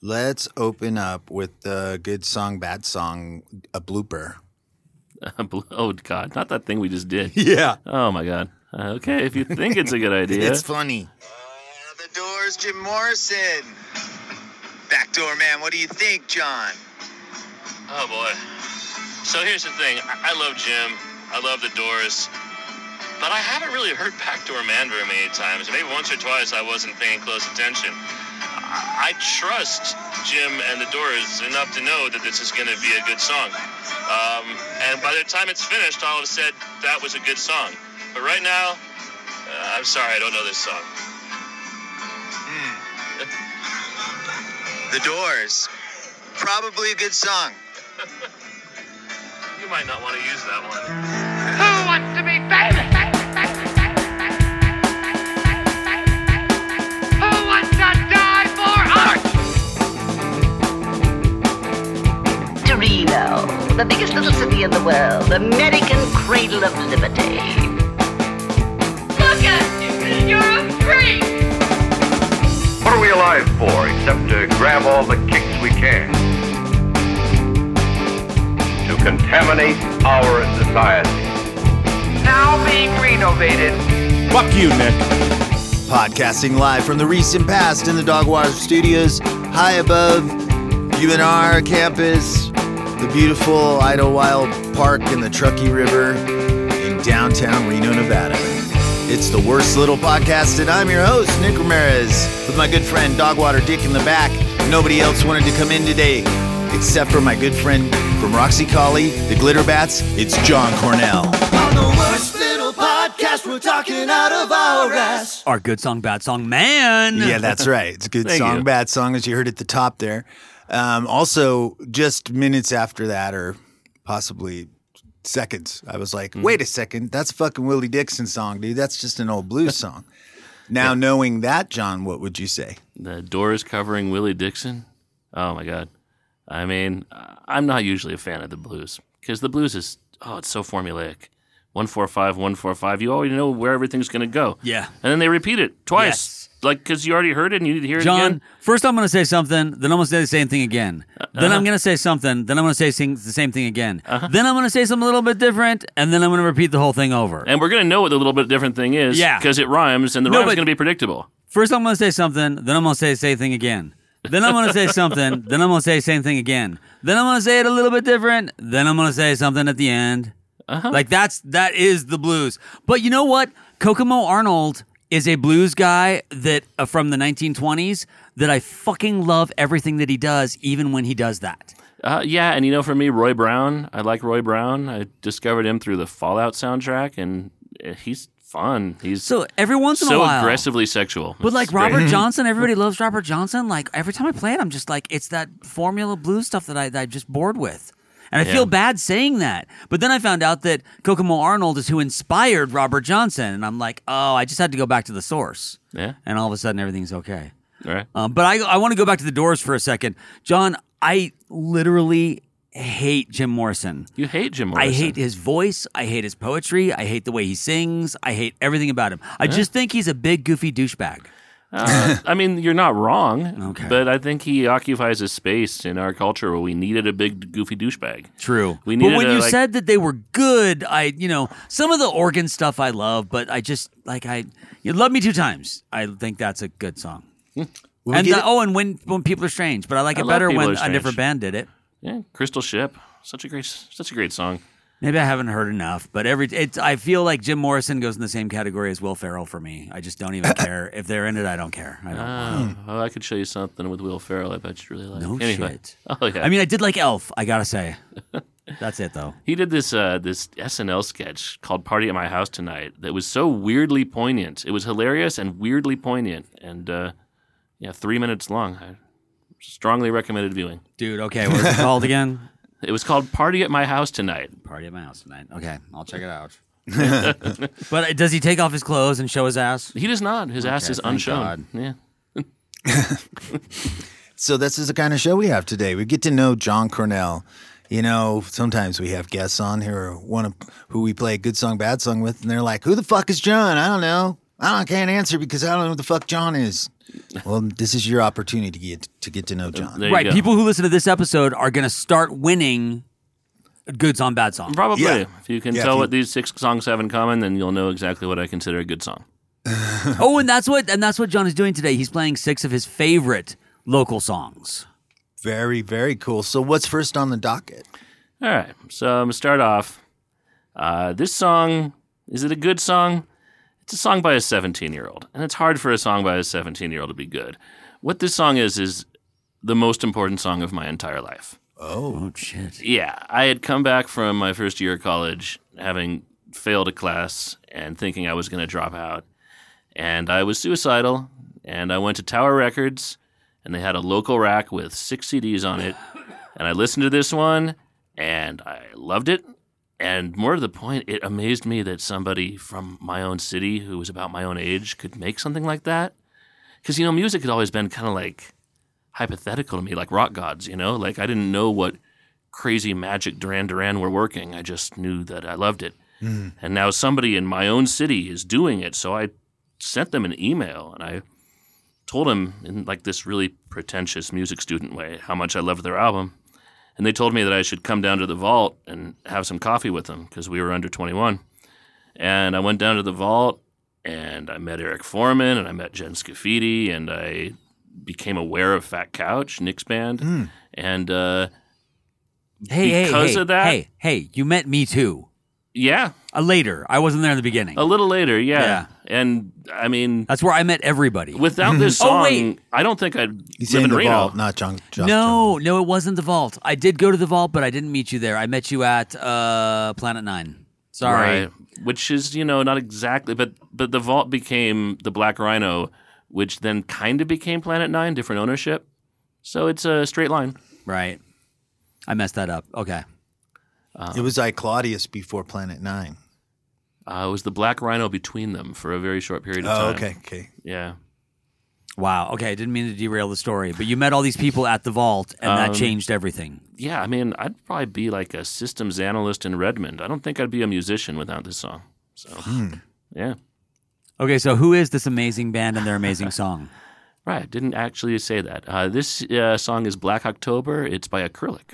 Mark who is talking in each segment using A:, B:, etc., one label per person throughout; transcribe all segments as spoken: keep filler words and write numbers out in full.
A: Let's open up with the good song, bad song, a blooper.
B: Oh, God. Not that thing we just did.
A: Yeah.
B: Oh, my God. Uh, okay, if you think it's a good idea.
A: It's funny.
C: Uh, the Doors, Jim Morrison. Backdoor Man, what do you think, John?
B: Oh, boy. So here's the thing. I, I love Jim. I love the Doors. But I haven't really heard Backdoor Man very many times. Maybe once or twice I wasn't paying close attention. I, I trust Jim and the Doors enough to know that this is going to be a good song. Um, and by the time it's finished, I'll have said that was a good song. But right now, uh, I'm sorry, I don't know this song.
C: Hmm. The Doors. Probably a good song.
B: You might not want to use that one.
D: Who wants to be famous? Who wants to die for art?
E: Torino, the biggest little city in the world, American cradle of liberty.
D: Look at you! You're a freak!
F: What are we alive for except to grab all the kicks we can? To contaminate our society.
D: Now being renovated.
G: Fuck you, Nick.
A: Podcasting live from the recent past in the Dogwater Studios, high above U N R campus, the beautiful Idlewild Park and the Truckee River in downtown Reno, Nevada. It's the Worst Little Podcast, and I'm your host, Nick Ramirez, with my good friend Dogwater Dick in the back. Nobody else wanted to come in today, except for my good friend from Roxy Collie, the Glitter Bats. It's John Cornell.
H: On the Worst Little Podcast, we're talking out of our ass.
G: Our good song, bad song, man.
A: Yeah, that's right. It's a good song,
B: you.
A: bad song, as you heard at the top there. Um, also, just minutes after that, or possibly seconds, I was like, mm. wait a second, that's a fucking Willie Dixon song, dude. That's just an old blues song. Now, yeah. knowing that, John, what would you say?
B: The Doors covering Willie Dixon? Oh, my God. I mean, I'm not usually a fan of the blues because the blues is, oh, it's so formulaic. one four five, one four five. You already know where everything's going to go.
G: Yeah.
B: And then they repeat it twice.
G: Yes.
B: Like, because you already heard it and you need to hear it
G: John,
B: again.
G: John, first I'm going to say something, then I'm going to say the same thing again. Uh, then uh-huh. I'm going to say something, then I'm going to say sing, the same thing again. Uh-huh. Then I'm going to say something a little bit different, and then I'm going to repeat the whole thing over.
B: And we're going to know what the little bit different thing is
G: yeah.
B: because it rhymes, and the
G: no,
B: rhyme's going to be predictable.
G: First I'm going to say something, then I'm going to say the same thing again. Then I'm going to say something, then I'm going to say the same thing again. Then I'm going to say it a little bit different, then I'm going to say something at the end. Uh-huh. Like, that's, that is the blues. But you know what? Kokomo Arnold is a blues guy that uh, from the nineteen twenties that I fucking love everything that he does, even when he does that.
B: Uh, yeah, and you know, for me, Roy Brown, I like Roy Brown. I discovered him through the Fallout soundtrack, and he's fun. He's
G: so every once in
B: so
G: a while,
B: so aggressively sexual.
G: But like Robert Johnson, everybody loves Robert Johnson. Like every time I play it, I'm just like, it's that formula blues stuff that I that I'm just bored with. And I yeah. feel bad saying that. But then I found out that Kokomo Arnold is who inspired Robert Johnson. And I'm like, oh, I just had to go back to the source.
B: Yeah.
G: And all of a sudden, everything's okay.
B: All right.
G: Um, but I, I want to go back to the Doors for a second. John, I literally hate Jim Morrison.
B: You hate Jim Morrison?
G: I hate his voice. I hate his poetry. I hate the way he sings. I hate everything about him. I yeah. just think he's a big, goofy douchebag.
B: Uh, I mean, you're not wrong,
G: okay.
B: but I think he occupies a space in our culture where we needed a big, goofy douchebag.
G: True.
B: We needed
G: but when
B: a,
G: you
B: like,
G: said that they were good, I, you know, some of the organ stuff I love, but I just, like, I, you Love Me Two Times. I think that's a good song.
A: We'll
G: and the,
A: it.
G: oh, and when when People Are Strange, but I like
B: I
G: it better when
B: a
G: different band did it.
B: Yeah, Crystal Ship, such a great, such a great song.
G: Maybe I haven't heard enough, but every it's. I feel like Jim Morrison goes in the same category as Will Ferrell for me. I just don't even care if they're in it. I don't care. I don't.
B: Uh, oh, I could show you something with Will Ferrell. I bet you'd really like.
G: No
B: anyway.
G: shit.
B: Oh yeah.
G: I mean, I did like Elf. I gotta say, that's it though.
B: He did this uh, this S N L sketch called "Party at My House Tonight" that was so weirdly poignant. It was hilarious and weirdly poignant, and uh, yeah, three minutes long. I strongly recommended viewing.
G: Dude, okay, what was it called again?
B: It was called Party at My House Tonight.
G: Party at My House Tonight. Okay, I'll check it out. But does he take off his clothes and show his ass?
B: He does not. His
G: okay,
B: ass is
G: thank
B: unshown.
G: God.
B: Yeah.
A: So this is the kind of show we have today. We get to know John Cornell. You know, sometimes we have guests on here, one of who we play a good song, bad song with, and they're like, "Who the fuck is John? I don't know. I can't answer because I don't know who the fuck John is. Well, this is your opportunity to get to, get to know John.
I: There you
G: Right.
I: go.
G: People who listen to this episode are going to start winning good song, bad song.
I: Probably.
A: Yeah.
I: If you can
A: Yeah,
I: tell
A: if you-
I: what these six songs have in common, then you'll know exactly what I consider a good song.
G: Oh, and that's what and that's what John is doing today. He's playing six of his favorite local songs.
A: Very, very cool. So what's first on the docket?
I: All right. So I'm going to start off. Uh, this song, is it a good song? It's a song by a seventeen-year-old, and it's hard for a song by a seventeen-year-old to be good. What this song is, is the most important song of my entire life.
A: Oh.
G: Oh shit.
I: Yeah, I had come back from my first year of college, having failed a class and thinking I was going to drop out. And I was suicidal, and I went to Tower Records, and they had a local rack with six C Ds on it. And I listened to this one, and I loved it. And more to the point, it amazed me that somebody from my own city who was about my own age could make something like that. Because, you know, music had always been kind of like hypothetical to me, like rock gods, you know? Like, I didn't know what crazy magic Duran Duran were working. I just knew that I loved it. Mm. And now somebody in my own city is doing it. So I sent them an email, and I told them in like this really pretentious music student way how much I loved their album. And they told me that I should come down to the vault and have some coffee with them because we were under twenty-one. And I went down to the vault, and I met Eric Foreman, and I met Jen Scafidi, and I became aware of Fat Couch, Nick's band. Mm. And uh,
G: Hey,
I: because
G: hey, hey,
I: of that,
G: hey, hey, you met me too.
I: Yeah.
G: Uh, later. I wasn't there in the beginning.
I: A little later, yeah.
G: Yeah.
I: And, I mean...
G: That's where I met everybody.
I: Without this song,
G: Oh, wait.
I: I don't think I'd
A: He's
I: live
A: in
I: in
A: the
I: Reno.
A: vault, not John. John
G: no, no, it wasn't the vault. I did go to the vault, but I didn't meet you there. I met you at uh, Planet Nine. Sorry.
I: Right. Which is, you know, not exactly... But, but the vault became the Black Rhino, which then kind of became Planet Nine, different ownership. So it's a straight line.
G: Right. I messed that up. Okay.
A: Um, it was like Claudius before Planet Nine.
I: Uh, it was the Black Rhino between them for a very short period of
A: oh,
I: time.
A: okay, okay.
I: Yeah.
G: Wow. Okay, I didn't mean to derail the story, but you met all these people at the vault, and
I: Um,
G: that changed everything.
I: Yeah, I mean, I'd probably be like a systems analyst in Redmond. I don't think I'd be a musician without this song. So,
A: Hmm.
I: yeah.
G: Okay, so who is this amazing band and their amazing song?
I: Right, didn't actually say that. Uh, this uh, song is Black October. It's by Acrylic.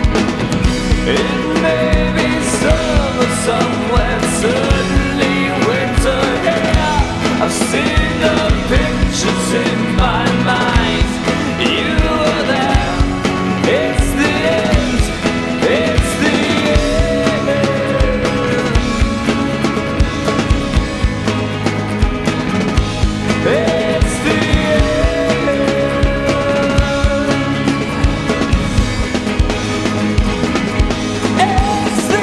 H: It may be summer somewhere, certainly winter here. I've seen the pictures in my mind. You were there. It's the end. It's the end. It's the end. It's the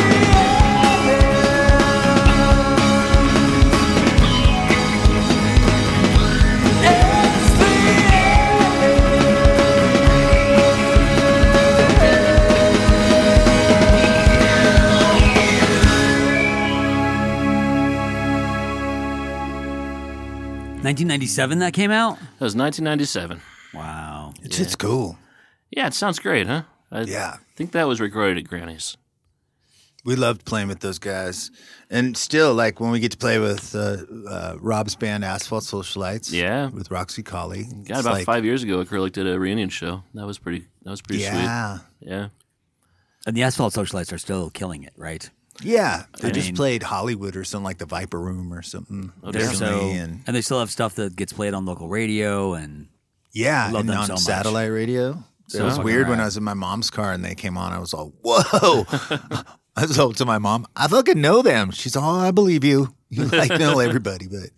G: nineteen ninety-seven that came out?
I: That was nineteen ninety-seven.
G: Wow.
A: It's just cool.
I: Yeah, it sounds great, huh? I
A: Yeah.
I: think that was recorded at Granny's.
A: We loved playing with those guys. And still, like, when we get to play with uh, uh, Rob's band, Asphalt Socialites.
I: Yeah.
A: With Roxy Colley.
I: God,
A: it's
I: about
A: like,
I: five years ago, Acrylic did a reunion show. That was pretty. That was pretty
A: Yeah.
I: sweet. Yeah.
G: And the Asphalt Socialites are still killing it, right?
A: Yeah. They
G: I
A: just
G: mean-
A: played Hollywood or something like the Viper Room or something.
I: Oh,
G: They're
A: recently,
G: so,
A: and
G: and they still have stuff that gets played on local radio, and
A: yeah,
G: Love
A: and
G: them
A: on
G: so much.
A: satellite radio.
G: So
A: it was
G: fucking
A: weird when
G: rad.
A: I was in my mom's car and they came on. I was all, whoa. I was all to my mom, I fucking know them. She's all, oh, I believe you. You like know everybody, but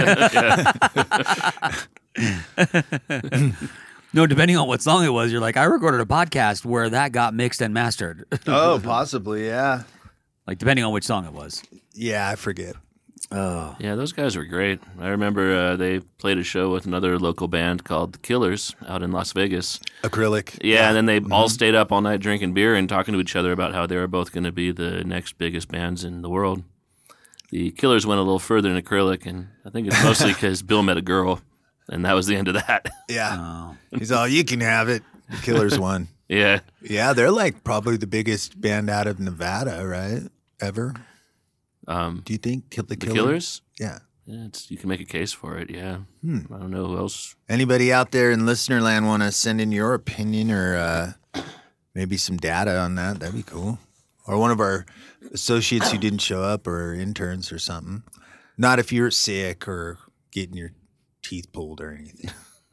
G: no, depending on what song it was, you're like, I recorded a podcast where that got mixed and mastered.
A: oh, possibly, yeah.
G: Like, depending on which song it was.
A: Yeah, I forget.
G: Oh.
I: Yeah, those guys were great. I remember uh, they played a show with another local band called The Killers out in Las Vegas.
A: Acrylic.
I: Yeah, and then they
A: Mm-hmm.
I: all stayed up all night drinking beer and talking to each other about how they were both going to be the next biggest bands in the world. The Killers went a little further than Acrylic, and I think it's mostly because Bill met a girl, and that was the end of that.
A: Yeah.
G: Oh.
A: He's all, you can have it. The Killers won.
I: Yeah.
A: Yeah, they're like probably the biggest band out of Nevada, right? Ever.
I: Um,
A: Do you think Kill the,
I: the
A: Killers?
I: Killers?
A: Yeah.
I: Yeah, it's, you can make a case for it, yeah.
A: Hmm.
I: I don't know who else.
A: Anybody out there in listener land want to send in your opinion or uh, maybe some data on that? That'd be cool. Or one of our associates who didn't show up or interns or something. Not if you're sick or getting your teeth pulled or anything.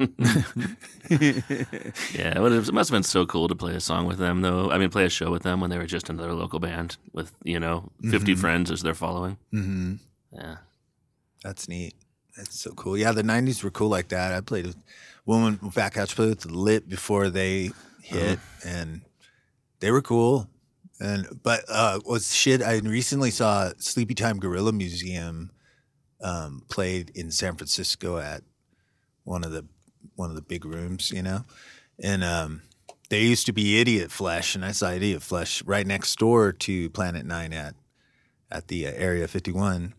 I: Yeah, it was- it must have been so cool to play a song with them, though. I mean, play a show with them when they were just another local band with, you know, fifty
A: Mhm.
I: friends as their following.
A: Mm-hmm.
I: Yeah.
A: That's neat. That's so cool. Yeah, the nineties were cool like that. I played with Woman Fat Couch played with the Lit before they hit, and they were cool. And but uh, was shit. I recently saw Sleepy Time Gorilla Museum um, played in San Francisco at one of the one of the big rooms, you know, and um, there used to be Idiot Flesh, and I saw Idiot Flesh right next door to Planet Nine at at the uh, Area fifty-one.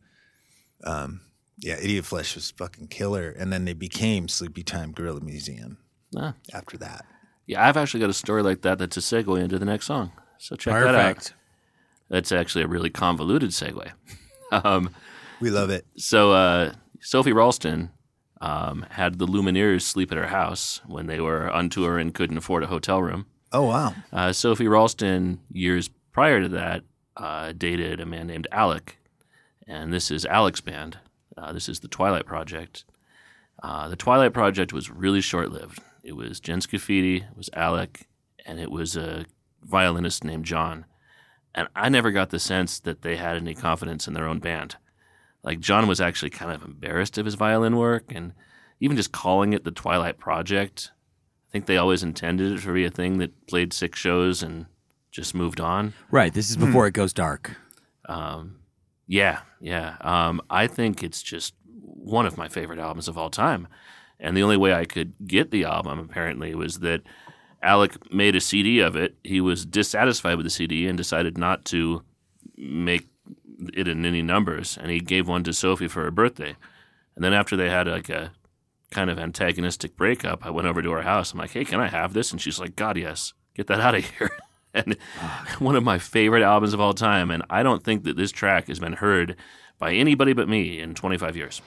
A: Um, yeah, Idiot Flesh was fucking killer, and then they became Sleepy Time Gorilla Museum
I: Ah.
A: after that.
I: Yeah, I've actually got a story like that that's a segue into the next song. So check that out.
G: Perfect.
I: That's actually a really convoluted segue. um,
A: We love it.
I: so uh, Sophie Ralston um, had the Lumineers sleep at her house when they were on tour and couldn't afford a hotel room.
A: Oh wow.
I: Uh, Sophie Ralston, years prior to that, uh, dated a man named Alec. And this is Alec's band. Uh, this is the Twilight Project. Uh, the Twilight Project was really short-lived. It was Jen Scafidi, it was Alec, and it was a violinist named John. And I never got the sense that they had any confidence in their own band. Like, John was actually kind of embarrassed of his violin work, and even just calling it the Twilight Project, I think they always intended it to be a thing that played six shows and just moved on.
G: Right. This is before it goes dark.
I: Um, yeah, yeah. Um, I think it's just one of my favorite albums of all time. And the only way I could get the album, apparently, was that Alec made a C D of it. He was dissatisfied with the C D and decided not to make it in any numbers. And he gave one to Sophie for her birthday. And then after they had like a kind of antagonistic breakup, I went over to her house. I'm like, hey, can I have this? And she's like, God, yes. Get that out of here. And one of my favorite albums of all time. And I don't think that this track has been heard by anybody but me in twenty-five years.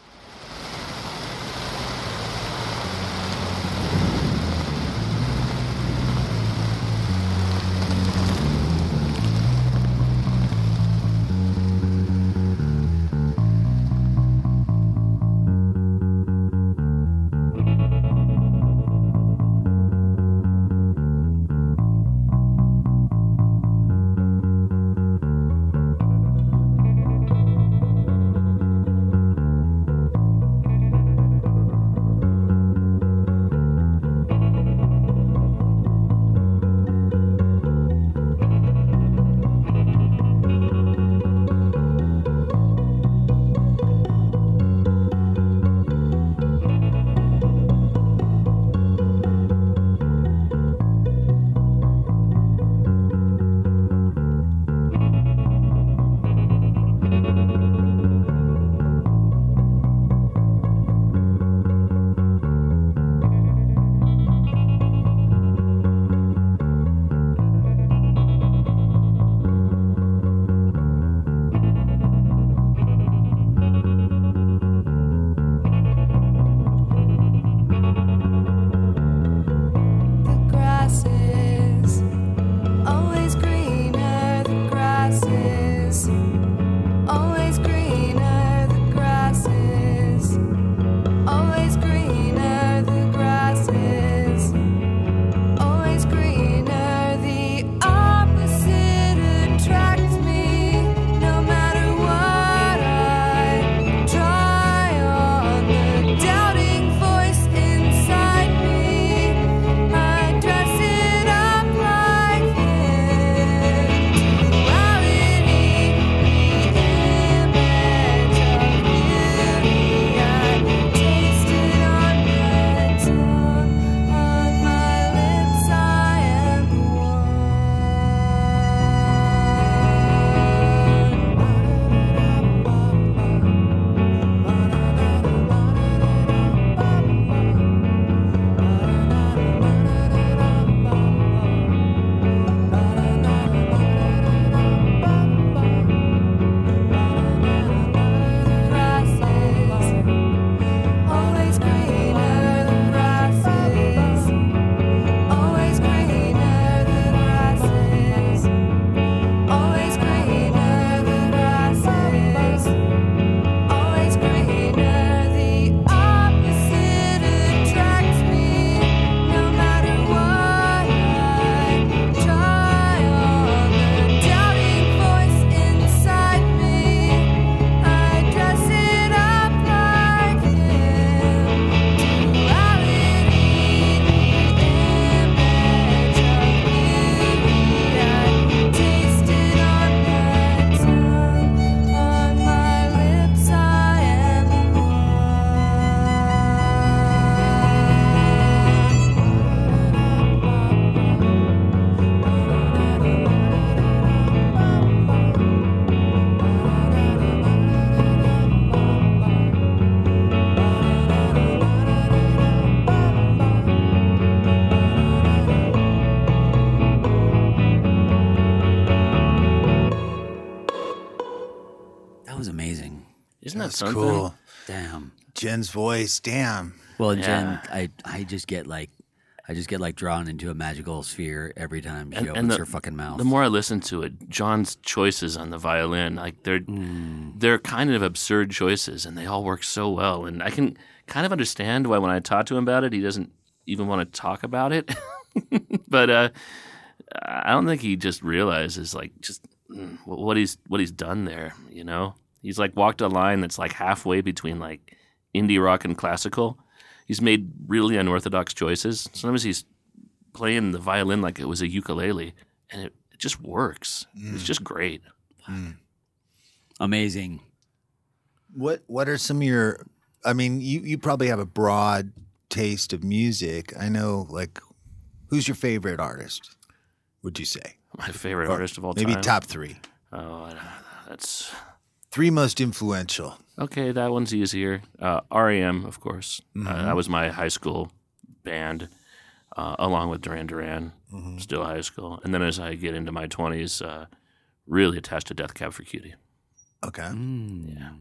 I: Isn't that
A: That's
I: something?
A: cool.
G: Damn.
A: Jen's voice, damn.
G: Well,
I: Yeah.
G: Jen, I I just get like, I just get like drawn into a magical sphere every time she
I: And-
G: opens
I: and the-
G: her fucking mouth.
I: The more I listen to it, John's choices on the violin, like they're
G: Mm.
I: they're kind of absurd choices, and they all work so well. And I can kind of understand why when I talk to him about it, he doesn't even want to talk about it. But uh, I don't think he just realizes like just mm, what he's what he's done there. You know, he's like walked a line that's like halfway between like indie rock and classical. He's made really unorthodox choices. Sometimes he's playing the violin like it was a ukulele, and it, it just works.
A: Mm.
I: It's just great.
A: Mm.
G: Amazing.
A: What What are some of your? I mean, you you probably have a broad taste of music. I know, like, who's your favorite artist? Would you say
I: My favorite
A: Or
I: artist of all
A: maybe
I: time.
A: top three?
I: Oh, that's
A: Three most influential.
I: okay. That one's easier. Uh, R E M, of course.
A: Mhm.
I: Uh, that was my high school band, uh, along with Duran Duran.
A: Mhm.
I: Still high school, and then as I get into my twenties, uh, really attached to Death Cab for Cutie.
A: Okay.
G: Mm.
I: Yeah.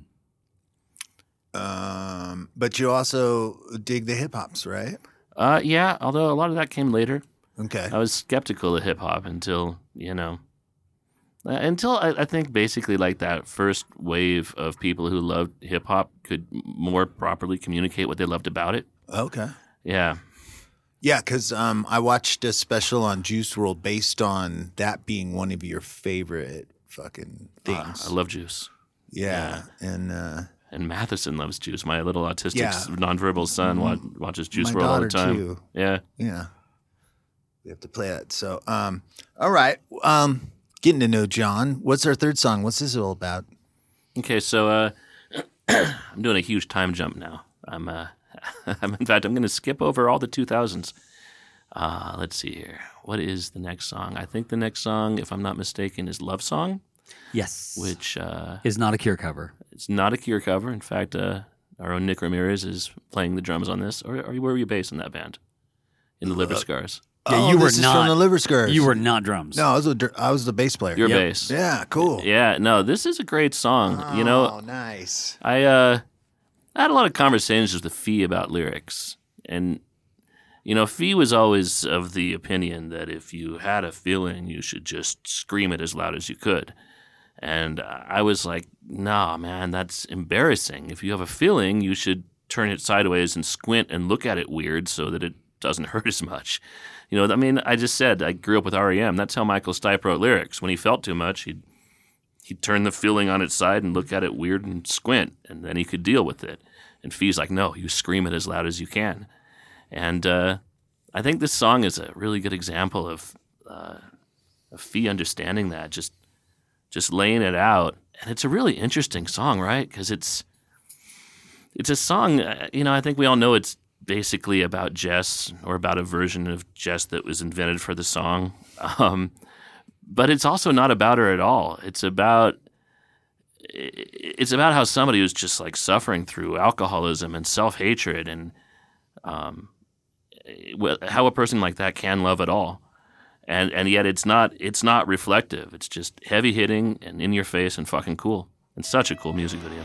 A: Um, but you also dig the hip hops, right?
I: Uh, yeah. Although a lot of that came later.
A: Okay.
I: I was skeptical of hip hop until, you know, uh, until I, I think basically like that first wave of people who loved hip hop could m- more properly communicate what they loved about it.
A: Okay.
I: Yeah.
A: Yeah, because um, I watched a special on Juice world based on that being one of your favorite fucking things.
I: Uh, I love Juice.
A: Yeah, and uh,
I: And Matheson loves Juice. My little autistic
A: Yeah.
I: s- nonverbal son wa- watches Juice
A: my
I: world all the
A: daughter
I: time.
A: too.
I: Yeah.
A: Yeah, we have to play it. So, um, all right, um, getting to know John. What's our third song? What's this all about?
I: Okay, so uh, I'm doing a huge time jump now. I'm, uh, I'm in fact, I'm going to skip over all the two thousands. Uh, let's see here. What is the next song? I think the next song, if I'm not mistaken, is Love Song,
G: Yes.
I: which uh,
G: is not a Cure cover.
I: it's not a Cure cover. In fact, uh, our own Nick Ramirez is playing the drums on this. Or, or where were you based in that band? In the Liver Scars.
G: Yeah,
A: oh,
G: you were
A: this is
G: not
A: from the Liver Scars.
G: You were not drums.
A: No, I was a, dr- I was the bass player.
I: Your
G: Yep.
I: bass.
A: Yeah, cool.
I: Yeah, no, this is a great song.
A: Oh,
I: you know,
A: nice.
I: I uh, I had a lot of conversations with Fee about lyrics, and you know, Fee was always of the opinion that if you had a feeling, you should just scream it as loud as you could. And I was like, nah, man, that's embarrassing. If you have a feeling, you should turn it sideways and squint and look at it weird so that it doesn't hurt as much. You know, I mean, I just said I grew up with R E M. That's how Michael Stipe wrote lyrics. When he felt too much, he'd he'd turn the feeling on its side and look at it weird and squint, and then he could deal with it. And Fee's like, no, you scream it as loud as you can. And uh, I think this song is a really good example of, uh, of Fee understanding that, just just laying it out. And it's a really interesting song, right? Because it's it's a song, uh, you know, I think we all know it's basically about Jess, or about a version of Jess that was invented for the song. Um, but it's also not about her at all. It's about it's about how somebody who's just like suffering through alcoholism and self-hatred, and um, how a person like that can love at all. And and yet it's not it's not reflective. It's just heavy hitting and in your face and fucking cool. And such a cool music video.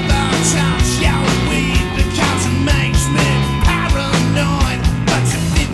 H: Makes me paranoid, but you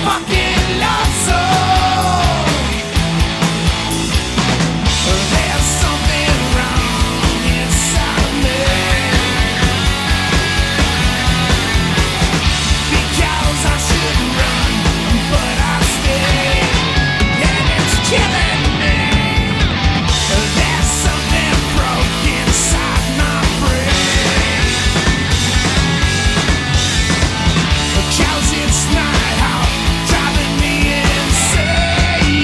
H: fucking love song. There's something wrong inside of me, because I should run, but I stay, and it's killing me. There's something broken inside my brain, because it's not out, driving me insane.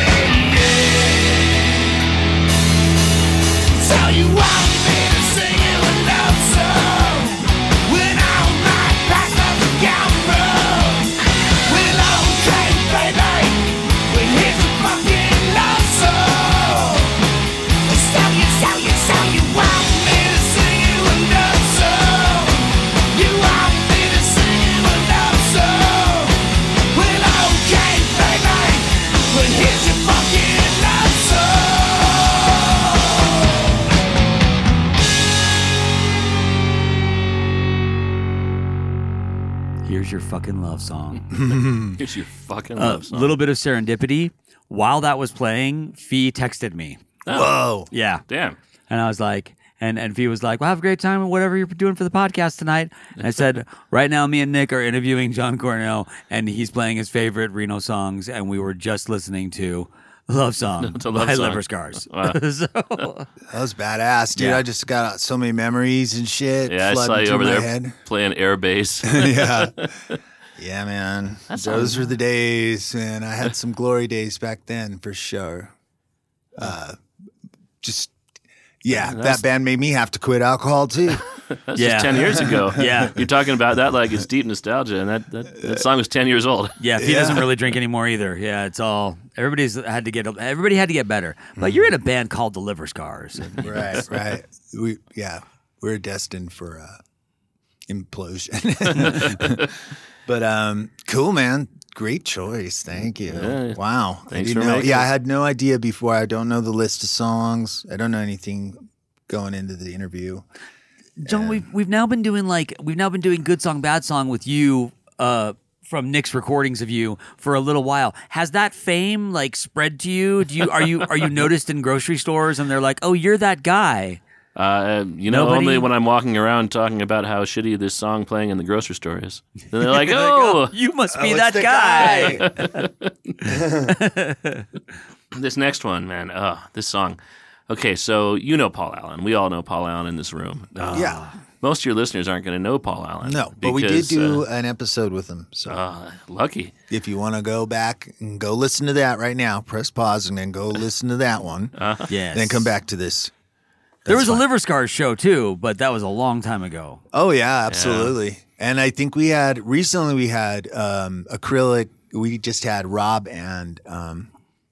H: Tell you I'm been singing a love song when I'm right back of the gamble. Well, okay, baby, well, here's a fucking love song. Tell you, tell you, tell you I'm been singing a love song. You want me to sing a love song. Well, okay, baby, well, here's your fucking love song.
G: Here's your fucking love song.
I: Here's your fucking
G: A
I: love song.
G: little bit of serendipity. While that was playing, Fee texted me.
A: Whoa.
G: Yeah.
I: Damn.
G: And I was like, and, and Fee was like, well, have a great time and whatever you're doing for the podcast tonight. And I said, right now, me and Nick are interviewing John Cornell, and he's playing his favorite Reno songs, and we were just listening to Love Song
I: To Love
G: by
I: Song.
G: Liver Scars.
I: Wow.
G: So,
A: That was badass, dude.
G: Yeah.
A: I just got so many memories and shit.
I: Yeah, I saw
A: flooding
I: you
A: through
I: over
A: my
I: there
A: head.
I: playing air bass.
A: Yeah. Yeah, man.
I: That
A: Those
I: sounds-
A: were the days, man. I had some glory days back then for sure. Uh, just, yeah,
I: that's-
A: that band made me have to quit alcohol too.
I: That's
G: Yeah.
I: just ten years ago.
G: Yeah.
I: You're talking about that like it's deep nostalgia, and that, that, that song was ten years old.
G: yeah, Fee
A: Yeah.
G: doesn't really drink anymore either. Yeah, it's all, everybody's had to get, everybody had to get better. But you're in a band called the Liver Scars. And-
A: Right, right. We, yeah, we're destined for uh, implosion. But um, cool, man. Great choice. Thank you.
I: Yeah.
A: Wow. I
I: Thanks
A: didn't
I: for
A: know.
I: making
A: Yeah,
I: it.
A: I had no idea before. I don't know the list of songs. I don't know anything going into the interview.
G: John, we've we've now been doing like we've now been doing good song, bad song with you uh, from Nick's recordings of you for a little while. Has that fame like spread to you? Do you are you are you noticed in grocery stores and they're like, oh, you're that guy?
I: Uh, you know,
G: Nobody-
I: only when I'm walking around talking about how shitty this song playing in the grocery store is. Then they're like,
G: Like,
I: oh,
G: you must be
A: Oh,
G: that
A: it's the
G: guy.
I: this next one, man. Oh, this song. Okay, so you know Paul Allen. We all know Paul Allen in this room. Uh,
A: Yeah.
I: Most of your listeners aren't going to know Paul Allen.
A: No, but we did
I: because,
A: do
I: uh,
A: an episode with him. So
I: uh, lucky.
A: if you want to go back and go listen to that right now, press pause and then go listen to that one.
G: Yes.
A: Then come back to this.
G: There
A: That's
G: was a
A: fine.
G: Liver Scars show too, but that was a long time ago.
A: Oh yeah, absolutely. And I think we had recently we had um, acrylic. We just had Rob and um,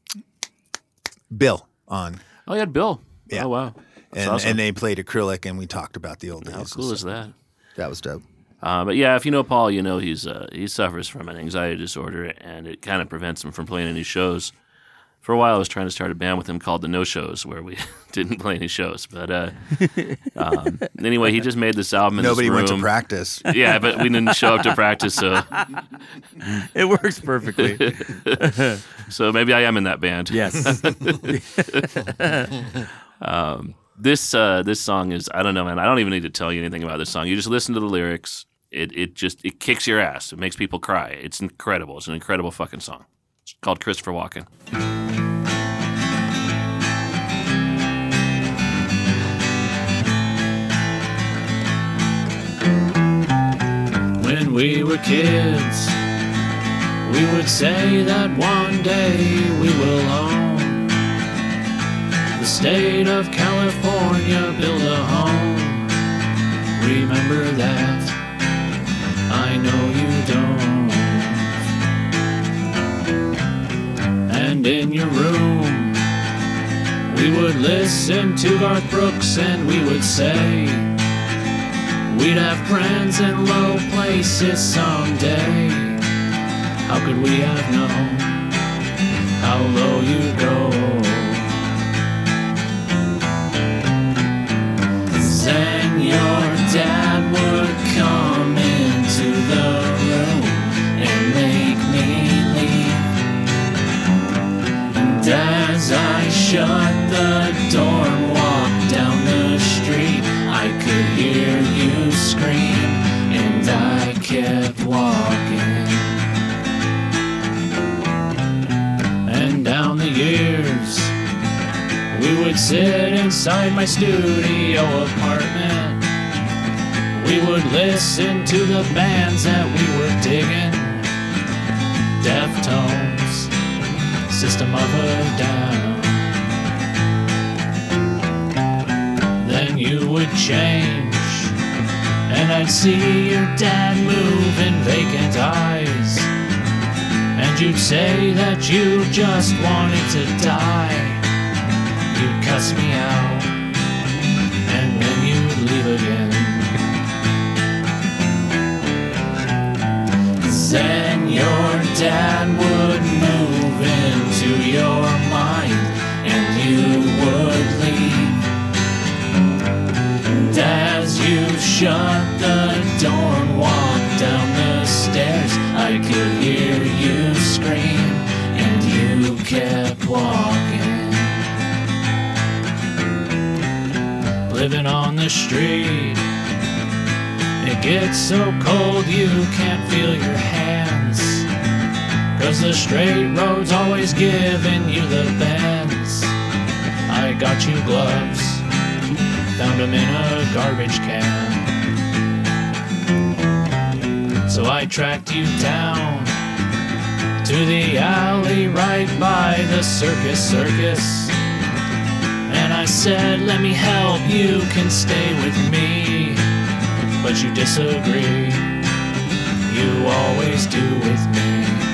A: Bill on,
I: Oh, you had Bill.
A: Yeah.
I: Oh, wow. That's
A: and
I: awesome.
A: and they played acrylic, and we talked about the old days.
I: How
A: and
I: cool is
A: stuff.
I: that?
A: That was dope.
I: Uh, but yeah, if you know Paul, you know he's uh, he suffers from an anxiety disorder, and it kind of prevents him from playing any shows. For a while, I was trying to start a band with him called the No Shows, where we didn't play any shows. But uh, um, anyway, he just made this album in
A: Nobody
I: this room.
A: went to practice.
I: Yeah, but we didn't show up to practice, so
G: It works perfectly.
I: so maybe I am in that band.
G: Yes.
I: This uh, this song is I don't know, man. I don't even need to tell you anything about this song. You just listen to the lyrics. It it just it kicks your ass. It makes people cry. It's incredible. It's an incredible fucking song. It's called Christopher Walken.
J: When we were kids, we would say that one day we will own the state of California, build a home. Remember that, I know you don't. And in your room, we would listen to Garth Brooks and we would say we'd have friends in low places someday. How could we have known how low you'd go? Then your dad would come into the room and make me shut the door and walked down the street, I could hear you scream, and I kept walking. And down the years, we would sit inside my studio apartment. We would listen to the bands that we were digging. Deftones, System of a Down. Then you would change, and I'd see your dad move in vacant eyes. And you'd say that you just wanted to die. You'd cuss me out, and then you'd leave again. Then your dad would move into your mind, and you would leave. And as you shut the door and walked down the stairs, I could hear you scream, and you kept walking. Living on the street, it gets so cold you can't feel your hands, 'cause the straight road's always giving you the bends. I got you gloves, found them in a garbage can. So I tracked you down to the alley right by the circus circus. And I said, let me help, you can stay with me. But you disagree, you always do with me.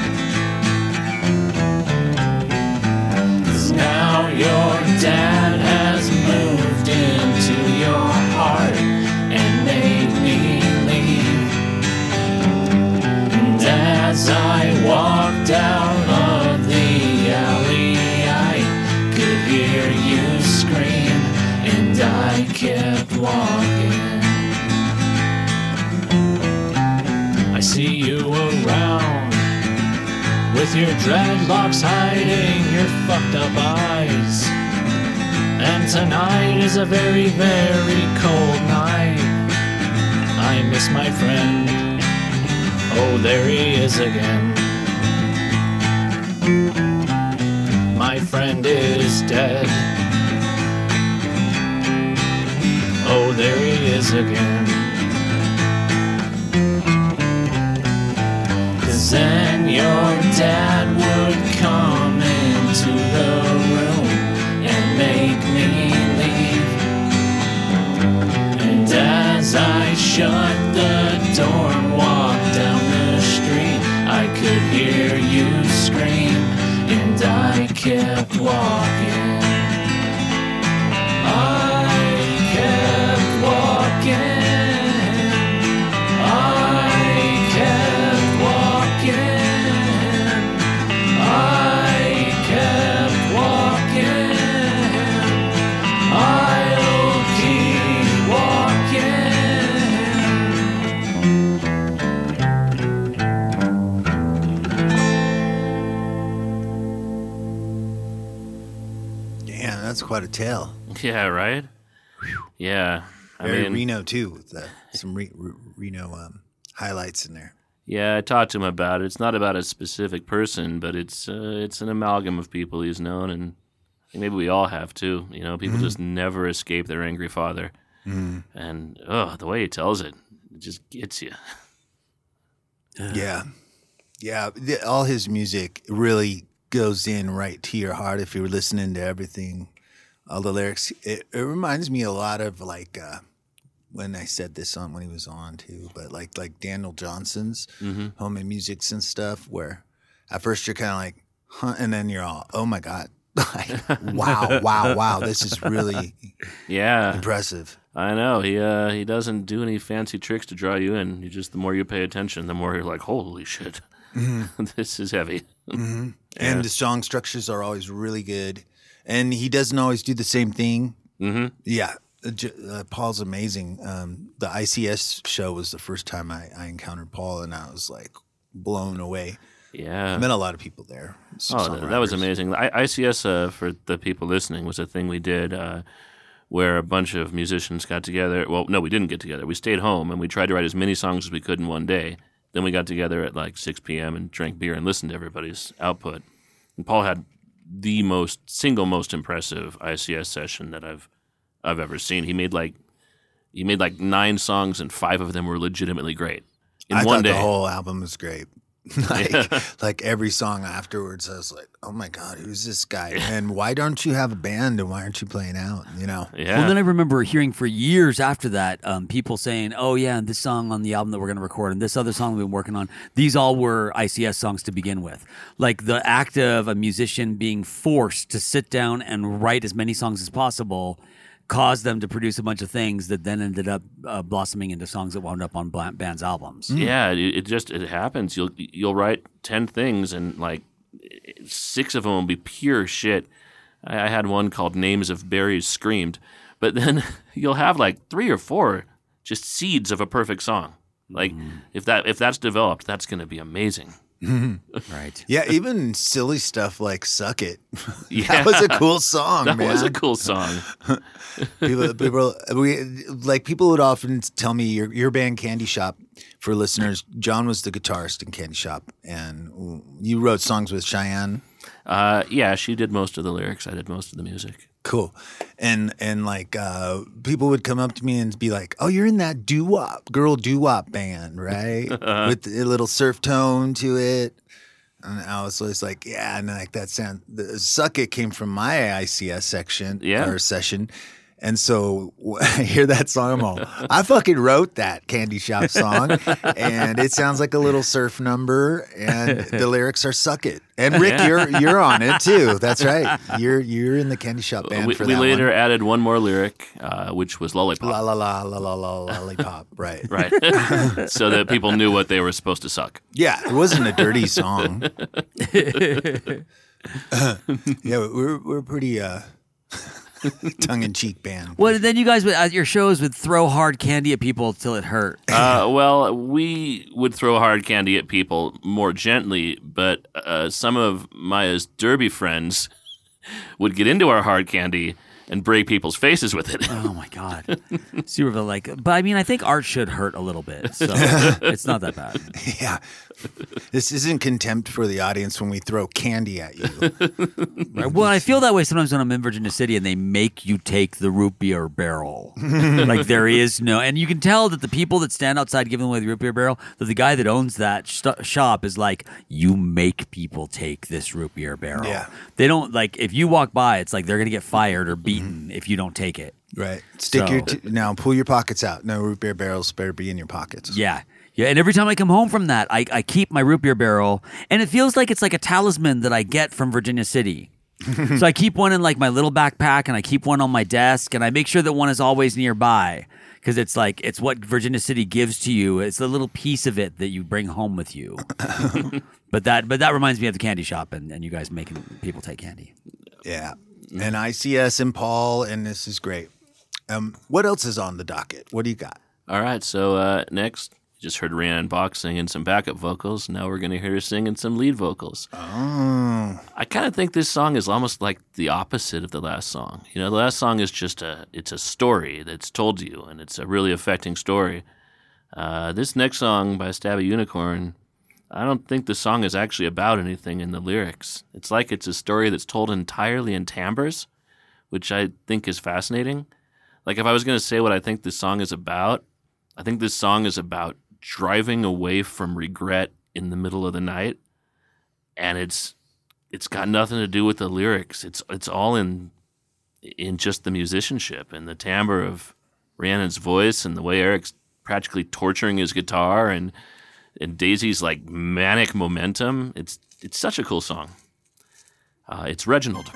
J: 'Cause now your dad has moved into your heart and made me leave. And as I walked out of the alley, I could hear you scream, and I kept walking. I see you around with your dreadlocks hiding your fucked up eyes. And tonight is a very, very cold night. I miss my friend. Oh, there he is again. My friend is dead. Oh, there he is again. Then your dad would come into the room and make me leave. And as I shut the door and walked down the street, I could hear you scream, and I kept walking. I kept walking.
A: That's quite a tale.
I: Yeah, right? Yeah. I
A: Very
I: mean,
A: Reno, too, with uh, some Re- Re- Reno um, highlights in there.
I: Yeah, I talked to him about it. It's not about a specific person, but it's uh, it's an amalgam of people he's known, and I think maybe we all have, too. You know, people mm-hmm. just never escape their angry father. Mm-hmm. And, oh, the way he tells it, it just gets you.
A: Yeah. Yeah, the, all his music really goes in right to your heart if you're listening to everything. All the lyrics, it, it reminds me a lot of like uh, when I said this on when he was on too, but like like Daniel Johnson's mm-hmm. homemade musics and stuff, where at first you're kind of like, huh, and then you're all, oh my god, like, wow, wow, wow, this is really
I: yeah
A: impressive.
I: I know he uh, he doesn't do any fancy tricks to draw you in. You just the more you pay attention, the more you're like, holy shit, mm-hmm. this is heavy.
A: Mm-hmm. Yeah. And the song structures are always really good. And he doesn't always do the same thing. Mm-hmm. Yeah. Uh, Paul's amazing. Um, the I C S show was the first time I, I encountered Paul, and I was like blown away.
I: Yeah.
A: I met a lot of people there. Some
I: Oh, that, that was
A: songwriters.
I: amazing. I, I C S, uh, for the people listening, was a thing we did uh, where a bunch of musicians got together. Well, no, we didn't get together. We stayed home, and we tried to write as many songs as we could in one day. Then we got together at like six p.m. and drank beer and listened to everybody's output. And Paul had the most, single most impressive I C S session that I've I've ever seen. He made like he made like nine songs, and five of them were legitimately great in
A: I
I: one
A: thought
I: day.
A: the whole album was great. like,
I: Yeah.
A: like every song afterwards, I was like, "Oh my god, who's this guy? And why don't you have a band? And why aren't you playing out? You know?"
I: Yeah.
G: Well, then I remember hearing for years after that, um, people saying, "Oh yeah, and this song on the album that we're going to record, and this other song we've been working on, these all were I C S songs to begin with." Like the act of a musician being forced to sit down and write as many songs as possible caused them to produce a bunch of things that then ended up uh, blossoming into songs that wound up on bla- bands' albums.
I: Yeah, it, it just it happens. You'll you'll write ten things, and like six of them will be pure shit. I, I had one called "Names of Berries Screamed," but then you'll have like three or four just seeds of a perfect song. Like if that if that's developed, that's going to be amazing.
G: Right.
A: Yeah, even silly stuff like "Suck It."
I: Yeah.
A: That was a cool song,
I: That
A: man.
I: was a cool song.
A: people, people, we like people would often tell me your your band Candy Shop. For listeners, John was the guitarist in Candy Shop, and you wrote songs with Cheyenne.
I: Uh, yeah, she did most of the lyrics. I did most of the music.
A: Cool, and and like uh, people would come up to me and be like, "Oh, you're in that doo wop girl doo wop band, right? With a little surf tone to it." And I was always like, "Yeah," and like that sound. The "Suck It" came from my I C S section
I: Yeah.
A: or session. And so I hear that song, I'm all, I fucking wrote that Candy Shop song, and it sounds like a little surf number, and the lyrics are "Suck It." And Rick,
I: Yeah.
A: you're you're on it too. That's right. You're you're in the Candy Shop band
I: we
A: for
I: we
A: that
I: later
A: one.
I: added one more lyric, uh, which was "Lollipop."
A: La la la la la la lollipop. Right.
I: Right. So that people knew what they were supposed to suck.
A: Yeah, it wasn't a dirty song. Yeah, we're we're pretty uh, tongue in cheek band.
G: Well, then you guys would, at your shows would throw hard candy at people till it hurt.
I: Uh, well, we would throw hard candy at people more gently, but uh, some of Maya's derby friends would get into our hard candy and break people's faces with it.
G: Oh my god! So you were like, but I mean, I think art should hurt a little bit, so it's not that bad.
A: Yeah. This isn't contempt for the audience when we throw candy at you.
G: Right. Well, I feel that way sometimes when I'm in Virginia City and they make you take the root beer barrel. Like there is no, and you can tell that the people that stand outside giving away the root beer barrel, that the guy that owns that st- shop is like, you make people take this root beer barrel.
A: Yeah.
G: They don't like if you walk by, it's like they're gonna get fired or beaten if you don't take it.
A: Right. Stick
G: So-
A: your t- now pull your pockets out. No root beer barrels better be in your pockets.
G: Yeah. Yeah, and every time I come home from that, I, I keep my root beer barrel, and it feels like it's like a talisman that I get from Virginia City. So I keep one in like my little backpack, and I keep one on my desk, and I make sure that one is always nearby because it's like it's what Virginia City gives to you. It's a little piece of it that you bring home with you. but that but that reminds me of the candy shop and, and you guys making people take candy.
A: Yeah. And I C S and Paul, and this is great. Um, what else is on the docket? What do you got?
I: All right, so uh, next, you just heard Rhiannon Bach singing some backup vocals. Now we're going to hear her singing some lead vocals.
A: Oh.
I: I kind of think this song is almost like the opposite of the last song. You know, the last song is just a, it's a story that's told to you, and it's a really affecting story. Uh, this next song by Stab a Unicorn, I don't think the song is actually about anything in the lyrics. It's like it's a story that's told entirely in timbres, which I think is fascinating. Like if I was going to say what I think this song is about, I think this song is about driving away from regret in the middle of the night, and it's it's got nothing to do with the lyrics. It's it's all in in just the musicianship and the timbre of Rhiannon's voice and the way Eric's practically torturing his guitar and and Daisy's like manic momentum. It's it's such a cool song. Uh, it's Reginald.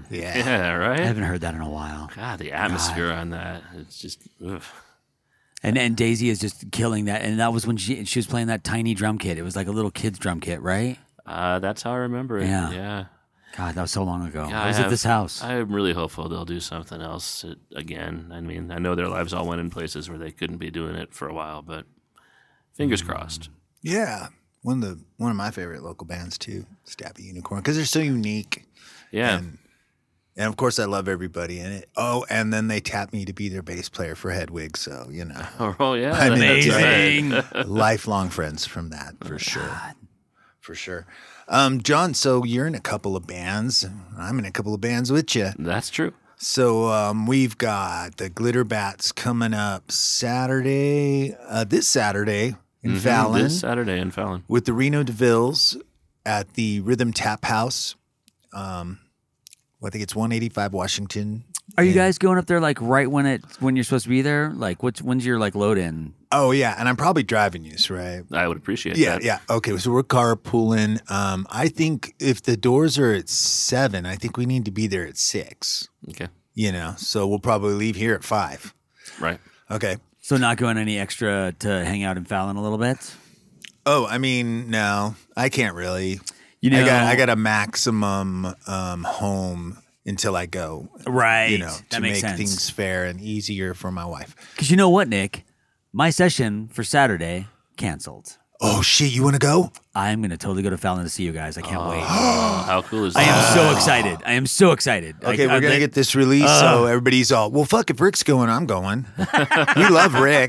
A: Yeah.
I: Yeah, right?
G: I haven't heard that in a while.
I: God, the atmosphere on that. It's just, ugh.
G: And and Daisy is just killing that. And that was when she she was playing that tiny drum kit. It was like a little kid's drum kit, right?
I: Uh, that's how I remember it.
G: Yeah.
I: Yeah.
G: God, that was so long ago.
I: Yeah,
G: I was
I: I
G: at
I: have-
G: this house.
I: I'm really hopeful they'll do something else uh, again. I mean, I know their lives all went in places where they couldn't be doing it for a while, but fingers crossed.
A: Yeah. One of the one of my favorite local bands too, Stabby Unicorn, because they're so unique.
I: Yeah.
A: And, and of course, I love everybody in it. Oh, and then they tapped me to be their bass player for Hedwig, so you know.
I: Oh yeah,
A: I mean,
I: that's
G: amazing.
I: right.
A: Lifelong friends from that for sure. For sure. Um, John, so you're in a couple of bands. I'm in a couple of bands with you.
I: That's true.
A: So um, we've got the Glitter Bats coming up Saturday, uh, this Saturday in
I: Mhm,
A: Fallon,
I: This Saturday in Fallon.
A: with the Reno DeVilles at the Rhythm Tap House. Um, well, I think it's one eighty-five Washington.
G: Are you
A: And-
G: guys going up there like right when it when you're supposed to be there? Like what's when's your like load in?
A: Oh yeah, and I'm probably driving you, so right?
I: I would appreciate
A: Yeah,
I: that.
A: yeah. Okay, so we're carpooling. Um, I think if the doors are at seven, I think we need to be there at six.
I: Okay.
A: You know, so we'll probably leave here at five.
I: Right.
A: Okay.
G: So not going any extra to hang out in Fallon a little bit?
A: Oh, I mean, no, I can't really.
G: You know,
A: I got I got a maximum um, home until I go.
G: Right.
A: You know,
G: That
A: to
G: makes
A: make
G: sense.
A: things fair and easier for my wife.
G: Because you know what, Nick? My session for Saturday canceled.
A: Oh shit! You want to go?
G: I'm going to totally go to Fallon to see you guys. I can't wait.
I: Oh, how cool is
G: I
I: that?
G: am so exciid. I am so excited.
A: Okay,
G: Like,
A: we're
G: uh,
A: gonna
G: they-
A: get this released,
G: Uh.
A: so everybody's all, well, fuck, if Rick's going, I'm going. We love Rick.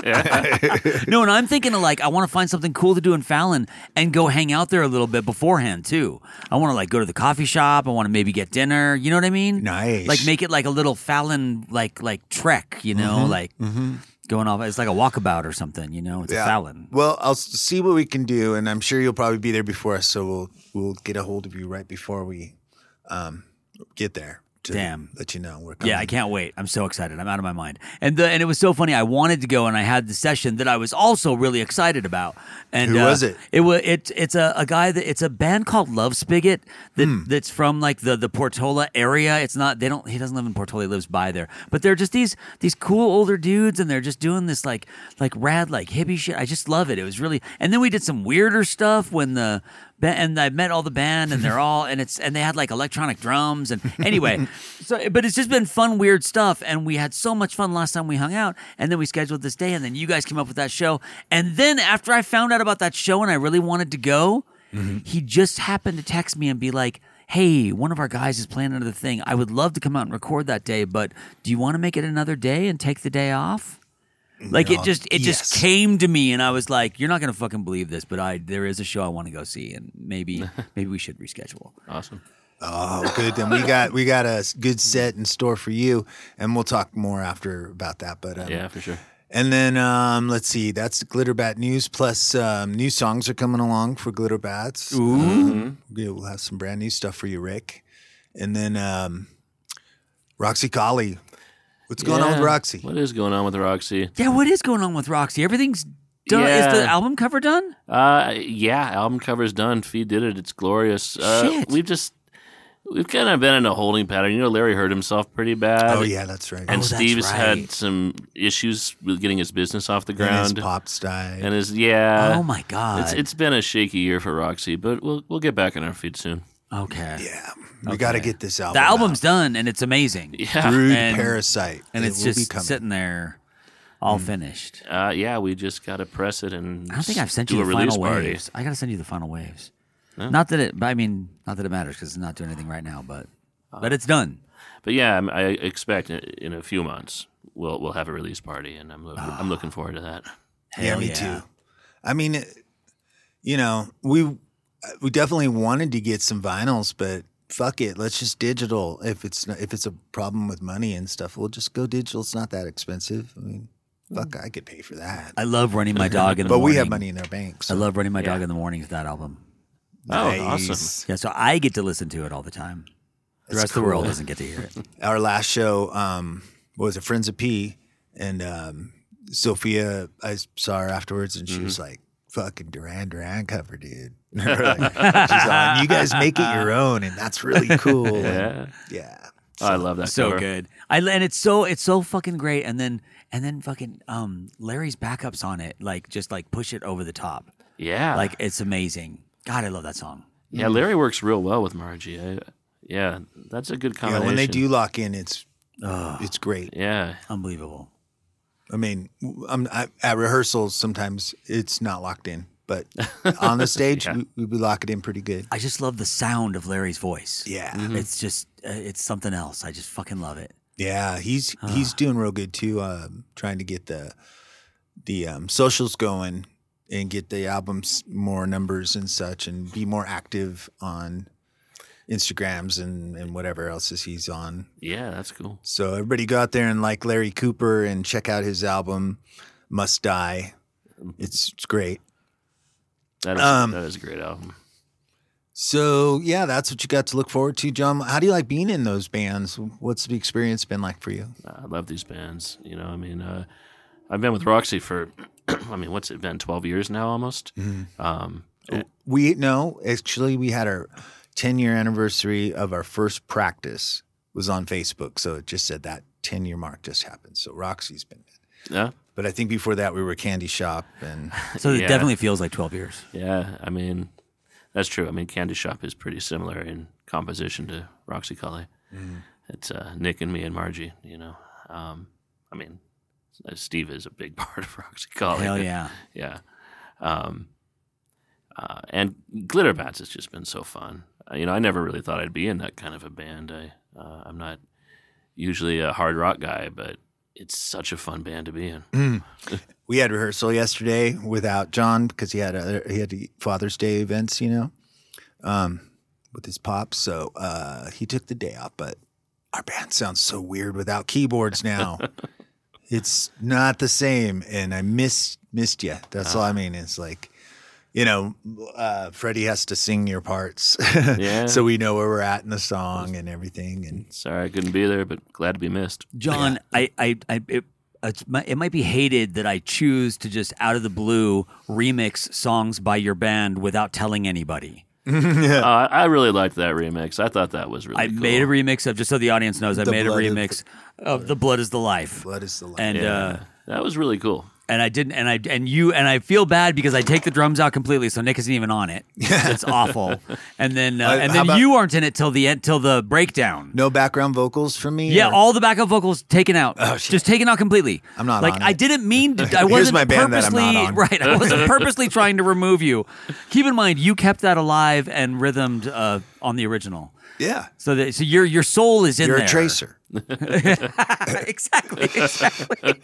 G: No, and I'm thinking of like I want to find something cool to do in Fallon and go hang out there a little bit beforehand too. I want to like go to the coffee shop. I want to maybe get dinner. You know what I mean?
A: Nice.
G: Like make it like a little Fallon like like trek. You know, like going off. It's like a walkabout or something. You know, it's a Fallon.
A: Well, I'll s- see what we can do, and I'm sure you'll probably be there before us, so we'll we'll get a hold of you right before we um, get there. To
G: Damn.
A: let you know we're coming.
G: Yeah, I can't wait. I'm so excited. I'm out of my mind. And the, and it was so funny. I wanted to go, and I had the session that I was also really excited about. And
A: Who
G: uh,
A: was it?
G: It was it, it's a, a guy that it's a band called Love Spigot that
A: Hmm.
G: that's from like the the Portola area. It's not they don't he doesn't live in Portola. He lives by there. But they're just these these cool older dudes, and they're just doing this like like rad like hippie shit. I just love it. It was really. And then we did some weirder stuff when the. And I met all the band, and they're all, and it's, and they had like electronic drums, and anyway, so, but it's just been fun, weird stuff, and we had so much fun last time we hung out, and then we scheduled this day, and then you guys came up with that show, and then after I found out about that show and I really wanted to go, he just happened to text me and be like, hey, one of our guys is playing another thing. I would love to come out and record that day, but do you want to make it another day and take the day off? Like it
A: No,
G: just it
A: yes.
G: just came to me, and I was like, "You're not gonna fucking believe this, but I there is a show I want to go see, and maybe maybe we should reschedule."
I: Awesome.
A: Oh, good. Then we got we got a s- good set in store for you, and we'll talk more after about that. But um,
I: Yeah, for sure.
A: And then um, let's see, that's the Glitter Bat news. Plus, um, new songs are coming along for Glitter Bats.
G: Ooh.
A: Um, yeah, we'll have some brand new stuff for you, Rick. And then um, Roxy Collie. What's going on with
I: Yeah.
A: Roxy?
I: What is going on with Roxy?
G: Yeah, what is going on with Roxy? Everything's done.
I: Yeah.
G: Is the album cover done?
I: Uh, yeah, album cover's done. Fee did it. It's glorious. Uh,
G: Shit.
I: We've just we've kind of been in a holding pattern. You know, Larry hurt himself pretty bad.
A: Oh, yeah, that's right.
I: And
G: Oh, that's
I: Steve's
G: right.
I: had some issues with getting his business off the
A: And his
I: ground.
A: pops died.
I: And his yeah.
G: Oh my god.
I: It's it's been a shaky year for Roxy, but we'll we'll get back on our feet soon.
G: okay.
A: yeah, we got to get this album
G: The album's
A: out.
G: done, and it's amazing.
I: Yeah.
A: Brood
G: And-
A: Parasite.
G: And
A: It
G: it's
A: will be
G: just
A: coming.
G: sitting there, all finished.
I: Uh, yeah, we just got to press it and
G: I don't think I've sent
I: do
G: you
I: a
G: the
I: release
G: final
I: party.
G: waves. I gotta send you the final waves.
I: No.
G: Not that it, but I mean, not that it matters because it's not doing anything right now. But but it's done.
I: But yeah, I'm- I expect in- in a few months we'll we'll have a release party, and I'm looking, I'm looking forward to that.
A: Yeah,
G: Hell
A: me
G: yeah.
A: too. I mean, it- you know, we we definitely wanted to get some vinyls, but fuck it, let's just digital. If it's not, if it's a problem with money and stuff, we'll just go digital. It's not that expensive. I mean, fuck, I could pay for that.
G: I love running my dog in the
A: But
G: morning.
A: we have money in our banks.
G: I love running my dog
I: Yeah.
G: in the morning with that album.
I: Oh,
A: Nice.
I: awesome.
G: Yeah, so I get to listen to it all the time. The
A: That's
G: rest of the world
A: cool.
G: doesn't get to hear it.
A: Our last show, um, what was it, Friends of P, and um, Sophia, I saw her afterwards, and she was like, fucking Duran Duran cover, dude. We're like, she's on, you guys make it your own, and that's really cool.
I: Yeah.
A: And, yeah.
I: Oh, I love that.
G: So
I: cover.
G: good. I and it's so it's so fucking great. And then and then fucking um Larry's backups on it, like just like push it over the top.
I: Yeah.
G: Like it's amazing. God, I love that song.
I: Yeah, Larry works real well with Margie. I, yeah, that's a good
A: Yeah,
I: combination.
A: when they do lock in, it's it's great.
I: Yeah.
G: Unbelievable.
A: I mean, I'm, I, at rehearsals, sometimes it's not locked in, but on the stage,
I: Yeah.
A: we, we we lock it in pretty good.
G: I just love the sound of Larry's voice.
A: Yeah.
I: Mm-hmm.
G: It's just uh, it's something else. I just fucking love it.
A: Yeah, he's he's doing real good too. Um, trying to get the the um, socials going and get the albums more numbers and such, and be more active on Instagrams and, and whatever else is he's on.
I: Yeah, that's cool.
A: So everybody go out there and like Larry Cooper and check out his album Must Die. It's it's great.
I: That is,
A: Um,
I: that is a great album.
A: So yeah, that's what you got to look forward to, John. How do you like being in those bands? What's the experience been like for you?
I: I love these bands. You know, I mean, uh, I've been with Roxy for, I mean, what's it been, twelve years now almost? Um,
A: We no, actually, we had our ten year anniversary of our first practice was on Facebook, so it just said that ten year mark just happened. So Roxy's been,
I: yeah.
A: but I think before that we were Candy Shop, and
G: So it
I: Yeah.
G: definitely feels like twelve years.
I: Yeah, I mean, that's true. I mean, Candy Shop is pretty similar in composition to Roxy Cully. It's uh, Nick and me and Margie, you know. Um, I mean, Steve is a big part of Roxy Cully.
G: Hell yeah.
I: Yeah. Um, uh, and Glitter Bats has just been so fun. Uh, you know, I never really thought I'd be in that kind of a band. I, uh, I'm not usually a hard rock guy, but it's such a fun band to be in.
A: we had rehearsal yesterday without John because he had a, he had the Father's Day events, you know, um, with his pops. So uh, he took the day off, but our band sounds so weird without keyboards now. It's not the same, and I miss missed you. That's all I mean. It's like, you know, uh, Freddie has to sing your parts,
I: Yeah.
A: so we know where we're at in the song and everything. And
I: Sorry I couldn't be there, but glad to be missed.
G: John, I, I, I, it, it's, my- it might be hated that I choose to just out of the blue remix songs by your band without telling anybody.
I: Uh, I really liked that remix. I thought that was really
G: I
I: cool.
G: made a remix of, just so the audience knows, I
A: The
G: made a
A: Blood of
G: remix of "The Blood Is the Life,"
A: Blood Is the Life.
G: and
I: Yeah,
G: uh,
I: that was really cool.
G: and I didn't, and I and you, and I feel bad because I take the drums out completely, so Nick isn't even on it. It's awful. And then uh,
A: Uh,
G: and
A: how
G: then
A: about-
G: you aren't in it till the end, till the breakdown.
A: no background vocals from me.
G: Yeah,
A: or-
G: all the backup vocals taken out.
A: Oh, shit.
G: Just taken out completely.
A: I'm not
G: like
A: on
G: I
A: it.
G: didn't mean to. I
A: Here's
G: wasn't
A: my band that I'm
G: purposely
A: not on.
G: right. I wasn't purposely trying to remove you. Keep in mind, you kept that alive and rhythmed uh, on the original.
A: yeah.
G: So that so your your soul is in
A: You're
G: there.
A: a tracer.
G: exactly. Exactly.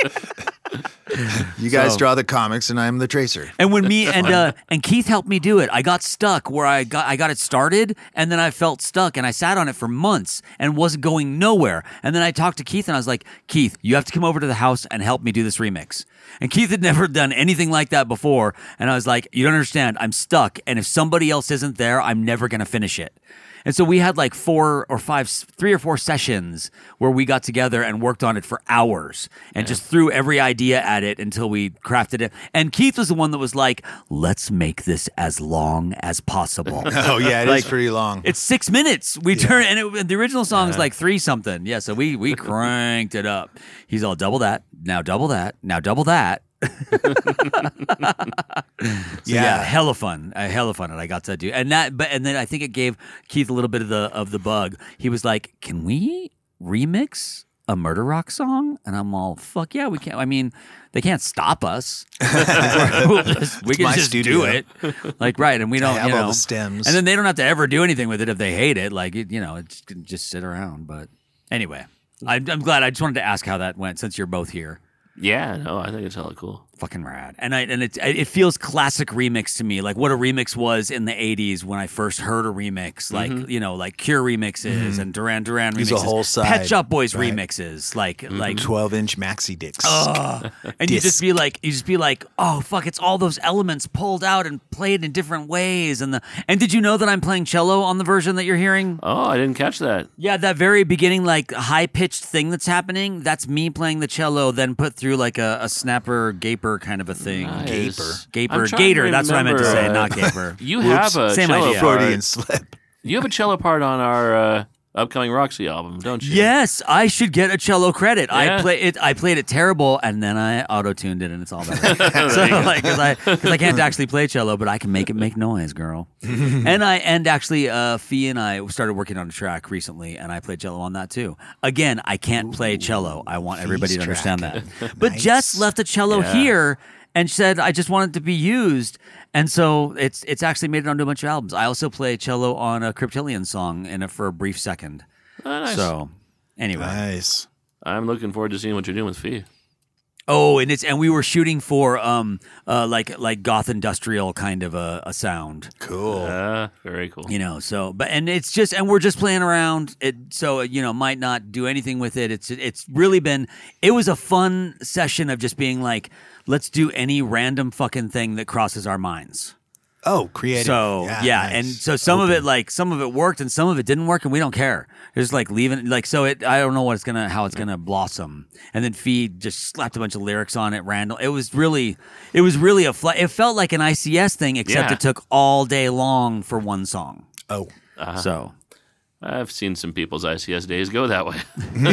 A: You guys
G: So-
A: draw the comics, and I'm the tracer.
G: And when me and uh, and Keith helped me do it, I got stuck where I got I got it started, and then I felt stuck, and I sat on it for months and wasn't going nowhere. And then I talked to Keith, and I was like, Keith, you have to come over to the house and help me do this remix. And Keith had never done anything like that before, and I was like, you don't understand, I'm stuck, and if somebody else isn't there, I'm never gonna finish it. And so we had like four or five, three or four sessions where we got together and worked on it for hours and just threw every idea at it until we crafted it. And Keith was the one that was like, let's make this as long as possible.
A: Oh yeah, it is
G: Like,
A: pretty long.
G: It's six minutes. We turn and it, the original song is like three something. Yeah, so we we cranked it up. He's all double that, now double that, now double that. So yeah.
A: Yeah.
G: hella fun, uh, hella fun, and I got to do and that. But and then I think it gave Keith a little bit of the of the bug. He was like, "Can we remix a murder rock song?" And I'm all, "Fuck yeah, we can." I mean, they can't stop us. We'll just- we
A: It's
G: can
A: my
G: just
A: studio.
G: do it, like right. And we don't,
A: have
G: you
A: all
G: know,
A: the stems.
G: and then they don't have to ever do anything with it if they hate it. Like it, you know, it just, can just sit around. But anyway, I, I'm glad. I just wanted to ask how that went since you're both here.
I: Yeah, no, I think it's hella cool.
G: Fucking rad, and I and it it feels classic remix to me, like what a remix was in the eighties when I first heard a remix, like you know, like Cure remixes and Duran Duran
A: There's
G: remixes,
A: a whole side,
G: Pet Shop Boys
A: right.
G: remixes, like like
A: twelve inch maxi dicks.
G: oh, and you just be like, you just be like, oh fuck, it's all those elements pulled out and played in different ways, and the and did you know that I'm playing cello on the version that you're hearing?
I: Oh, I didn't catch that.
G: Yeah, that very beginning, like high pitched thing that's happening, that's me playing the cello, then put through like a, a snapper gaper gaper kind of a thing.
I: Nice.
G: Gaper.
I: I'm
G: Gaper.
I: trying
G: Gator.
I: to
G: That's what I meant to say,
I: remember,
G: not
I: uh,
G: gaper.
I: You have a
G: Same
I: cello
G: idea.
A: Freudian
I: part.
A: slip.
I: You have a cello part on our uh, upcoming Roxy album, don't you?
G: Yes, I should get a cello credit.
I: Yeah.
G: I play it. I played it terrible, and then I auto-tuned it, and it's all better. so, like, because I because I can't actually play cello, but I can make it make noise, girl. and I and actually, uh, Fee and I started working on a track recently, and I played cello on that too. Again, I can't play cello. I want everybody to
A: Fee's
G: understand
A: track.
G: that. But
A: Nice.
G: Jess left a cello
I: Yeah.
G: here and said, "I just want it to be used." And so it's it's actually made it onto a bunch of albums. I also play cello on a Cryptillion song in it for a brief second.
I: Oh, nice.
G: So anyway.
A: Nice.
I: I'm looking forward to seeing what you're doing with Fee.
G: Oh, and it's and we were shooting for um uh like like goth industrial kind of a, a sound,
A: Cool.
I: Uh, very cool.
G: you know. So, but and it's just and we're just playing around. It so you know might not do anything with it. It's it's really been it was a fun session of just being like, let's do any random fucking thing that crosses our minds.
A: Oh, creative.
G: So yeah,
A: nice.
G: and so some of
A: Open.
G: it like some of it worked and some of it didn't work, and we don't care. It's like leaving like so it. I don't know what it's gonna how it's gonna blossom. And then Feed just slapped a bunch of lyrics on it. Randall, it was really, it was really a fl- It felt like an I C S thing, except
I: Yeah.
G: it took all day long for one song.
A: Oh.
G: So
I: I've seen some people's I C S days go that way.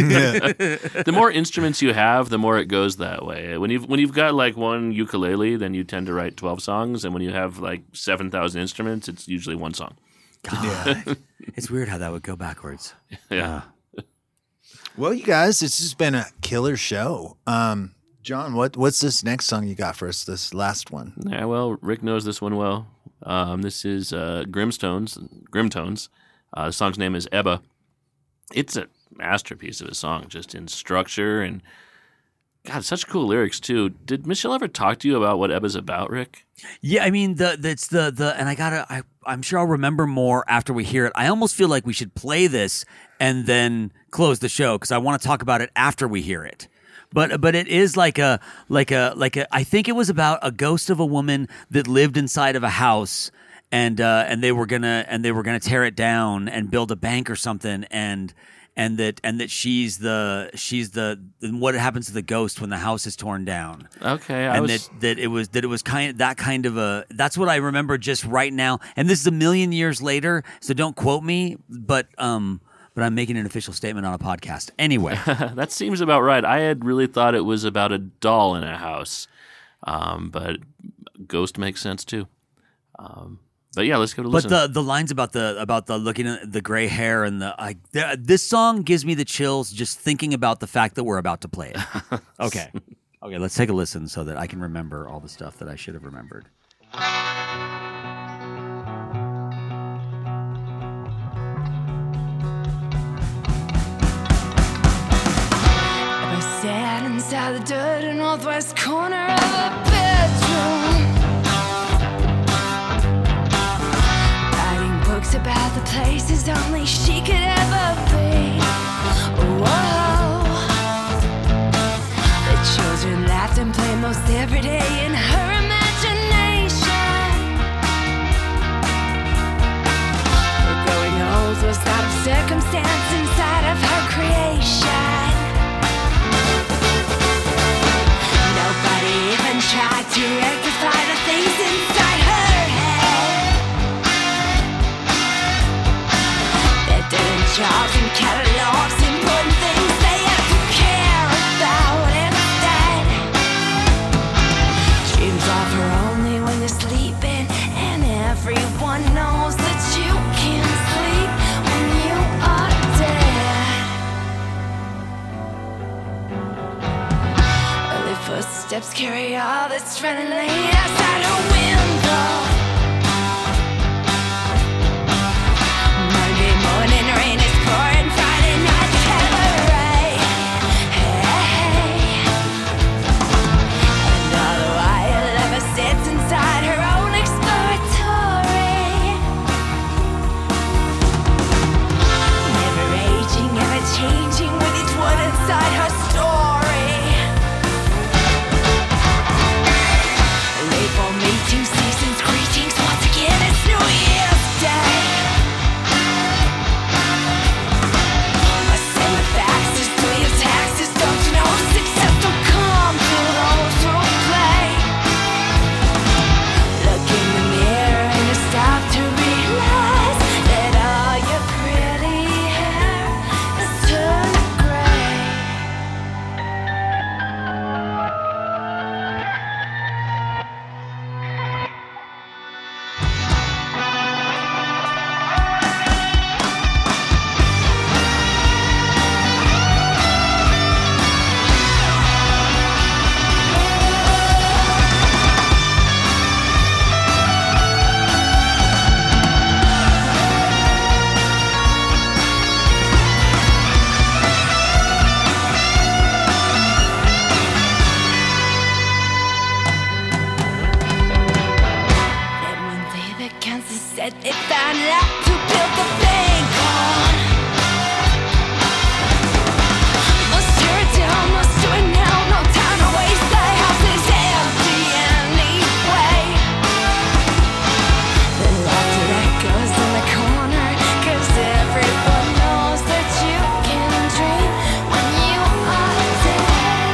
I: The more instruments you have, the more it goes that way. When you've when you've got like one ukulele, then you tend to write twelve songs, and when you have like seven thousand instruments, it's usually one song.
G: God, it's weird how that would go backwards.
I: Yeah.
A: Well, you guys, it's just been a killer show. Um, John, what what's this next song you got for us? This last one.
I: Yeah, well, Rick knows this one well. Um, this is uh, Grimstones. Grimtones. Uh, the song's name is Ebba. It's a masterpiece of a song, just in structure and God, such cool lyrics too. Did Michelle ever talk to you about what Ebba's about, Rick?
G: Yeah, I mean the that's the the and I gotta I I'm sure I'll remember more after we hear it. I almost feel like we should play this and then close the show because I want to talk about it after we hear it. But but it is like a like a like a I think it was about a ghost of a woman that lived inside of a house and uh, and they were gonna and they were gonna tear it down and build a bank or something and. And that, and that she's the, she's the, what happens to the ghost when the house is torn down.
I: Okay, I
G: and
I: was...
G: that, that it was, that it was kind of that kind of a. That's what I remember just right now. And this is a million years later, so don't quote me. But, um, but I'm making an official statement on a podcast anyway.
I: That seems about right. I had really thought it was about a doll in a house, um, but ghost makes sense too. Um, But yeah, let's go to listen.
G: But the the lines about the about the looking at the gray hair and the I, th- this song gives me the chills just thinking about the fact that we're about to play it. Okay, okay, let's take a listen so that I can remember all the stuff that I should have remembered.
K: I sat inside the dirty northwest corner of a bedroom, books about the places only she could ever be. Whoa. The children laughed and played most every day in her imagination. The growing old was out of circumstance inside of her creation. Nobody even tried to rectify the things inside her head. Jobs and catalogs, important things they have to care about instead. Dreams of her only when you're sleeping, and everyone knows that you can't sleep when you are dead. Early footsteps carry all that's running late outside her window. Monday morning rain is pouring, Friday night cabaret. Hey. And all the while Eva sits inside her own exploratory, never aging, ever changing with each word inside her story. Late for meeting seasons, greeting It found out to build the bank on. Must tear it down, must do it now. No time to waste. The house is empty anyway. The laughter echoes in the corner, 'cause everyone knows that you can dream when you are dead.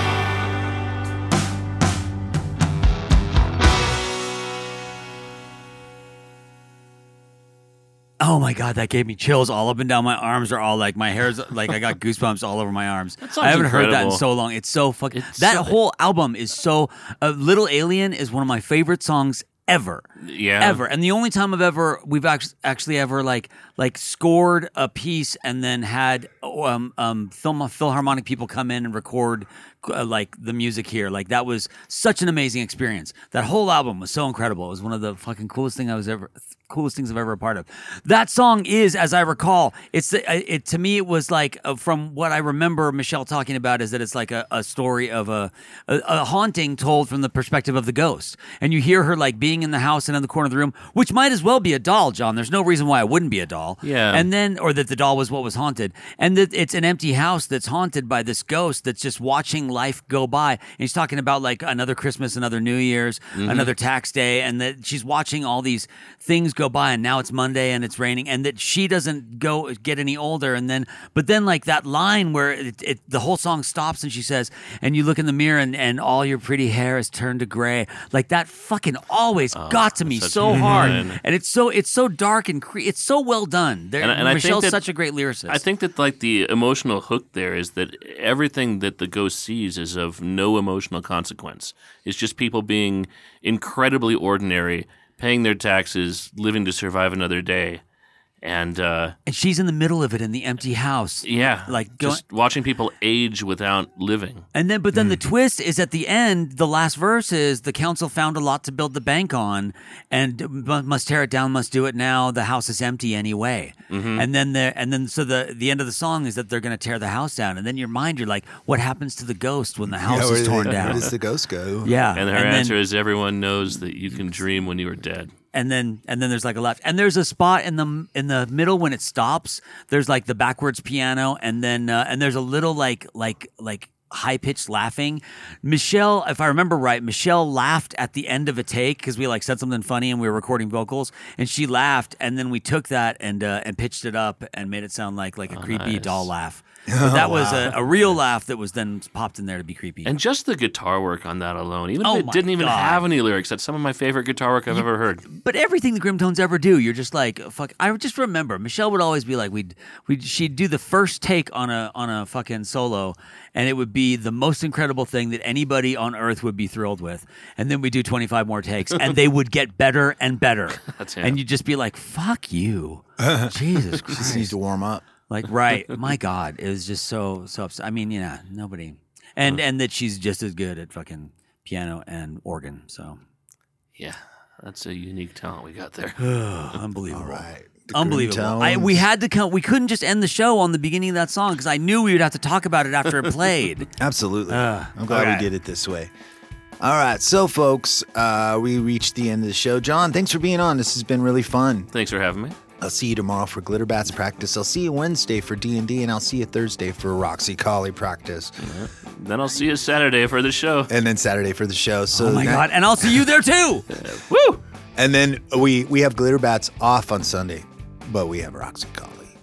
G: Oh my god, that gave me chills all up and down my arms. Are all like my hair's like I got goosebumps all over my arms.
I: That
G: I
I: song's
G: haven't heard that in
I: incredible.
G: so long. It's so fucking.
I: It's
G: That
I: so-
G: whole album is so. Uh, Little Alien is one of my favorite songs ever.
I: Yeah.
G: Ever. And the only time I've ever we've actually actually ever like like scored a piece and then had um um film Philharmonic people come in and record uh, like the music here. Like that was such an amazing experience. That whole album was so incredible. It was one of the fucking coolest thing I was ever coolest things I've ever a part of. That song is, as I recall, it's the, it to me it was like uh, from what I remember Michelle talking about is that it's like a, a story of a, a a haunting told from the perspective of the ghost, and you hear her like being in the house and in the corner of the room, which might as well be a doll, John. There's no reason why it wouldn't be a doll.
I: Yeah.
G: And then, or that the doll was what was haunted, and that it's an empty house that's haunted by this ghost that's just watching life go by. And he's talking about like another Christmas, another New Year's,
I: Mhm.
G: another tax day, and that she's watching all these things go by, and now it's Monday and it's raining, and that she doesn't go get any older. And then, but then like that line where it, it, the whole song stops and she says, and you look in the mirror and, and all your pretty hair is turned to gray. Like that fucking always got to me
I: such
G: so
I: a
G: hard.
I: line.
G: And it's so, it's so dark and cre- it's so well done. There,
I: And, and I think
G: Michelle's
I: that-
G: such a great lyricist.
I: I think that like the emotional hook there is that everything that the ghost sees is of no emotional consequence. It's just people being incredibly ordinary, paying their taxes, living to survive another day. And uh,
G: and she's in the middle of it in the empty house.
I: yeah,
G: Like going,
I: just watching people age without living.
G: And then, but then the twist is at the end. The last verse is the council found a lot to build the bank on, and mu- must tear it down. Must do it now. The house is empty anyway.
I: Mhm.
G: And then the and then so the the end of the song is that they're going to tear the house down. And then your mind, you're like, what happens to the ghost when the house
A: Yeah, where
G: is
A: do
G: torn
A: they-
G: down?
A: Where does the ghost go?
G: Yeah.
I: And her
G: and then-
I: answer is everyone knows that you can dream when you are dead.
G: and then and then there's like a left, and there's a spot in the in the middle when it stops. There's like the backwards piano, and then uh, and there's a little like like like high pitched laughing. Michelle, if I remember right, Michelle laughed at the end of a take because we like said something funny and we were recording vocals, and she laughed, and then we took that and uh, and pitched it up and made it sound like like a creepy
I: nice.
G: doll laugh.
A: Oh,
G: But that was
A: wow.
G: a, a real laugh that was then popped in there to be creepy.
I: And just the guitar work on that alone, even
G: Oh
I: if it
G: my
I: didn't even
G: God.
I: have any lyrics, that's some of my favorite guitar work I've ever heard.
G: But everything the Grimtones ever do, you're just like, fuck. I would just remember Michelle would always be like, we'd, we'd, she'd do the first take on a on a fucking solo, and it would be the most incredible thing that anybody on earth would be thrilled with. And then we do twenty-five more takes, and they would get better and better.
I: That's it.
G: And you'd just be like, fuck you, Jesus
A: She just
G: Christ.
A: needs to warm up.
G: Like, right. My God. It was just so, so upset. I mean, yeah, nobody. And and that she's just as good at fucking piano and organ. So,
I: Yeah, that's a unique talent we got there.
G: unbelievable.
A: All right. The
G: Unbelievable. I,
A: Grimtones.
G: we had to come. We couldn't just end the show on the beginning of that song because I knew we would have to talk about it after it played.
A: Absolutely.
G: Uh,
A: I'm glad
G: okay.
A: we did it this way. All right. So, folks, uh, we reached the end of the show. John, thanks for being on. This has been really fun.
I: Thanks for having me.
A: I'll see you tomorrow for Glitter Bats practice. I'll see you Wednesday for D and D, and I'll see you Thursday for Roxy Collie practice.
I: Then I'll see you Saturday for the show.
A: And then Saturday for the show. So
G: Oh my
A: that-
G: God. And I'll see you there too.
I: Woo!
A: And then we, we have Glitter Bats off on Sunday, but we have Roxy Collie.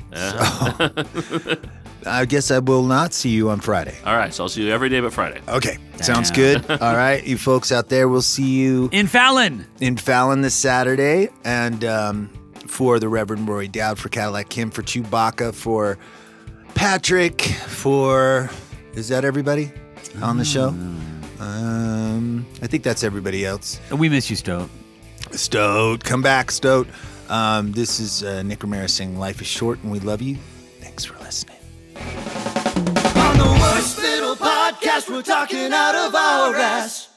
A: So I guess I will not see you on Friday.
I: All right, so I'll see you every day but Friday.
A: Okay. Sounds good. All right. You folks out there, we'll see you
G: In Fallon.
A: in Fallon this Saturday. And um, for the Reverend Roy Dowd, for Cadillac Kim, for Chewbacca, for Patrick, for... Is that everybody on the show? Um, I think that's everybody else.
G: We miss you, Stoat.
A: Stoat. Come back, Stoat. Um, this is uh, Nick Ramirez saying life is short and we love you. Thanks for listening.
H: On the worst little podcast, we're talking out of our ass.